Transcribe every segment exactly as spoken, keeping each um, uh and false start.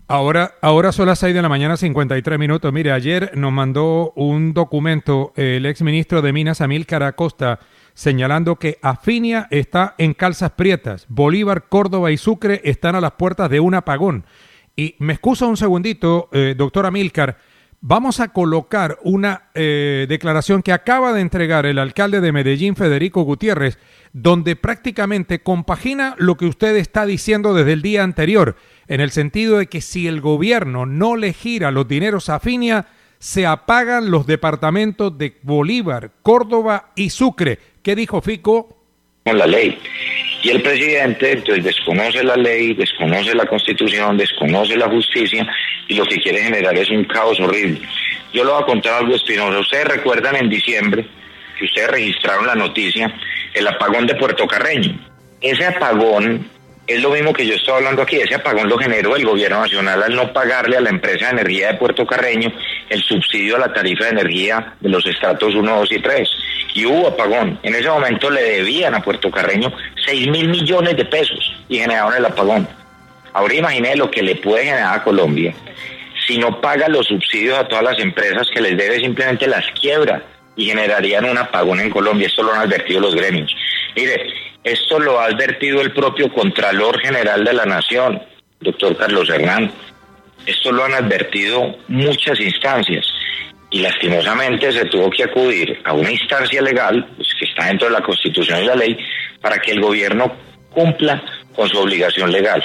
Ahora, ahora son las seis de la mañana, cincuenta y tres minutos. Mire, ayer nos mandó un documento el exministro de Minas, Amílcar Acosta, señalando que Afinia está en calzas prietas. Bolívar, Córdoba y Sucre están a las puertas de un apagón. Y me excusa un segundito, eh, doctor Amílcar, vamos a colocar una eh, declaración que acaba de entregar el alcalde de Medellín, Federico Gutiérrez, donde prácticamente compagina lo que usted está diciendo desde el día anterior, en el sentido de que si el gobierno no le gira los dineros a Afinia, se apagan los departamentos de Bolívar, Córdoba y Sucre. ¿Qué dijo Fico? Con la ley. Y el presidente entonces desconoce la ley, desconoce la Constitución, desconoce la justicia y lo que quiere generar es un caos horrible. Yo le voy a contar algo, Espinosa. Ustedes recuerdan en diciembre que ustedes registraron la noticia, el apagón de Puerto Carreño. Ese apagón es lo mismo que yo estoy hablando aquí. Ese apagón lo generó el gobierno nacional al no pagarle a la empresa de energía de Puerto Carreño el subsidio a la tarifa de energía de los estratos uno, dos y tres. Y hubo apagón. En ese momento le debían a Puerto Carreño seis mil millones de pesos y generaron el apagón. Ahora imagine lo que le puede generar a Colombia si no paga los subsidios a todas las empresas que les debe, simplemente las quiebra y generarían un apagón en Colombia. Esto lo han advertido los gremios. Mire, esto lo ha advertido el propio Contralor General de la Nación, doctor Carlos Hernán. Esto lo han advertido muchas instancias. Y lastimosamente se tuvo que acudir a una instancia legal, pues, que está dentro de la Constitución y la ley, para que el gobierno cumpla con su obligación legal.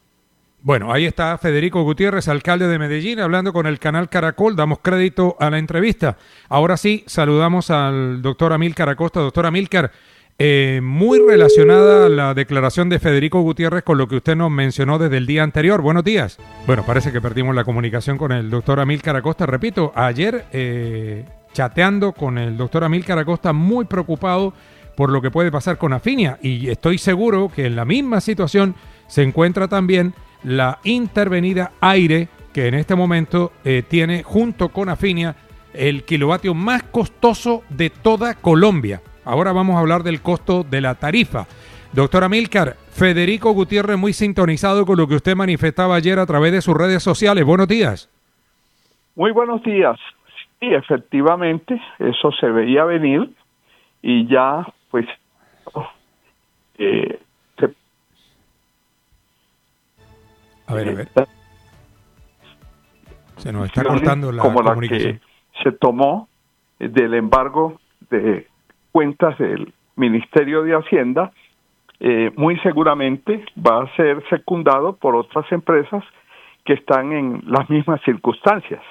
Bueno, ahí está Federico Gutiérrez, alcalde de Medellín, hablando con el canal Caracol. Damos crédito a la entrevista. Ahora sí, saludamos al doctor Amílcar Acosta. Doctor Amílcar, eh, muy relacionada la declaración de Federico Gutiérrez con lo que usted nos mencionó desde el día anterior. Buenos días. Bueno, parece que perdimos la comunicación con el doctor Amílcar Acosta. Repito, ayer eh, chateando con el doctor Amílcar Acosta, muy preocupado por lo que puede pasar con Afinia. Y estoy seguro que en la misma situación se encuentra también la intervenida Aire, que en este momento eh, tiene junto con Afinia el kilovatio más costoso de toda Colombia. Ahora vamos a hablar del costo de la tarifa. Doctor Amílcar, Federico Gutiérrez muy sintonizado con lo que usted manifestaba ayer a través de sus redes sociales. Buenos días. Muy buenos días. Sí, efectivamente, eso se veía venir y ya, pues, eh, se... A ver, a ver. Se nos está cortando la como comunicación. La que se tomó del embargo de cuentas del Ministerio de Hacienda, eh, muy seguramente va a ser secundado por otras empresas que están en las mismas circunstancias.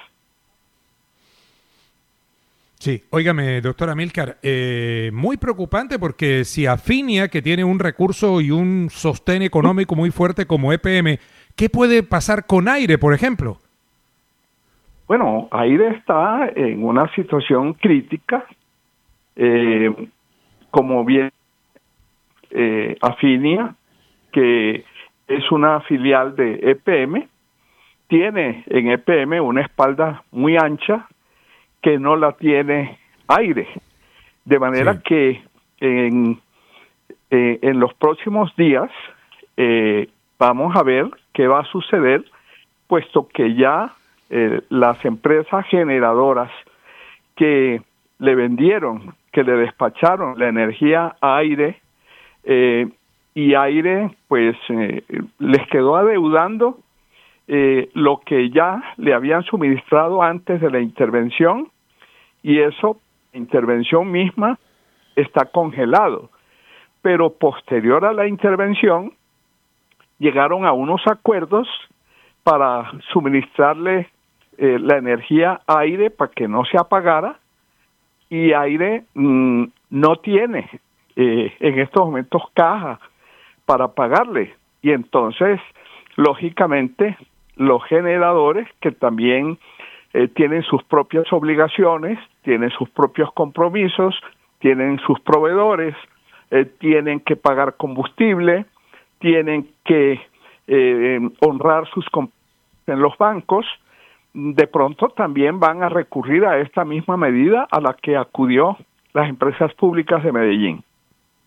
Sí, óigame, doctor Amílcar, eh, muy preocupante porque si Afinia, que tiene un recurso y un sostén económico muy fuerte como E P M, ¿qué puede pasar con Aire, por ejemplo? Bueno, Aire está en una situación crítica. Eh, como bien eh, Afinia, que es una filial de E P M, tiene en E P M una espalda muy ancha que no la tiene Aire, de manera sí. que en, eh, en los próximos días eh, vamos a ver qué va a suceder, puesto que ya eh, las empresas generadoras que le vendieron, que le despacharon la energía a Aire, eh, y Aire pues eh, les quedó adeudando eh, lo que ya le habían suministrado antes de la intervención, y eso, la intervención misma, está congelado. Pero posterior a la intervención, llegaron a unos acuerdos para suministrarle eh, la energía a Aire para que no se apagara, y Aire mmm, no tiene eh, en estos momentos caja para pagarle. Y entonces, lógicamente, los generadores, que también eh, tienen sus propias obligaciones, tienen sus propios compromisos, tienen sus proveedores, eh, tienen que pagar combustible, tienen que eh, honrar sus compromisos en los bancos, de pronto también van a recurrir a esta misma medida a la que acudió las empresas públicas de Medellín.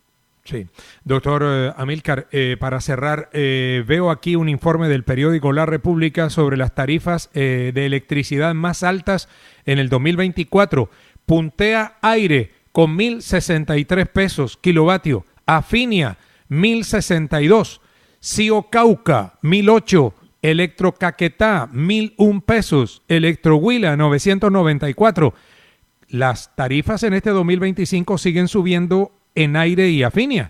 Sí. Doctor eh, Amílcar, eh, para cerrar, eh, veo aquí un informe del periódico La República sobre las tarifas eh, de electricidad más altas en el dos mil veinticuatro. Puntea Aire con mil sesenta y tres pesos kilovatio, Afinia mil sesenta y dos, Cío Cauca mil ocho, Electrocaquetá mil un pesos, Electrohuila novecientos noventa y cuatro. Las tarifas en este dos mil veinticinco siguen subiendo en Aire y Afinia.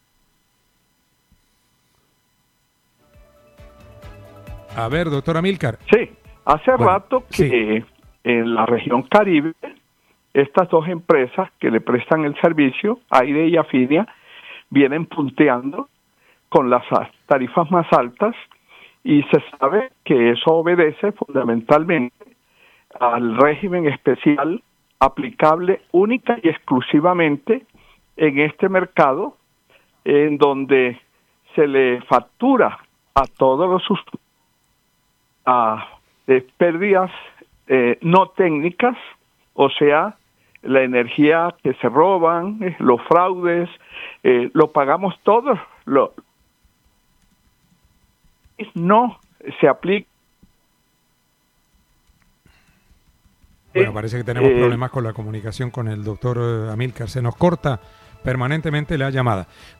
A ver, doctor Amílcar. Sí, hace bueno, rato que sí. En la región Caribe, estas dos empresas que le prestan el servicio, Aire y Afinia, vienen punteando con las tarifas más altas y se sabe que eso obedece fundamentalmente al régimen especial aplicable única y exclusivamente en este mercado, en donde se le factura a todos los usuarios a eh, pérdidas eh, no técnicas, o sea, la energía que se roban, eh, los fraudes, eh, lo pagamos todos, lo, no se aplica. Bueno, parece que tenemos eh, problemas con la comunicación con el doctor Amílcar. Se nos corta permanentemente la llamada.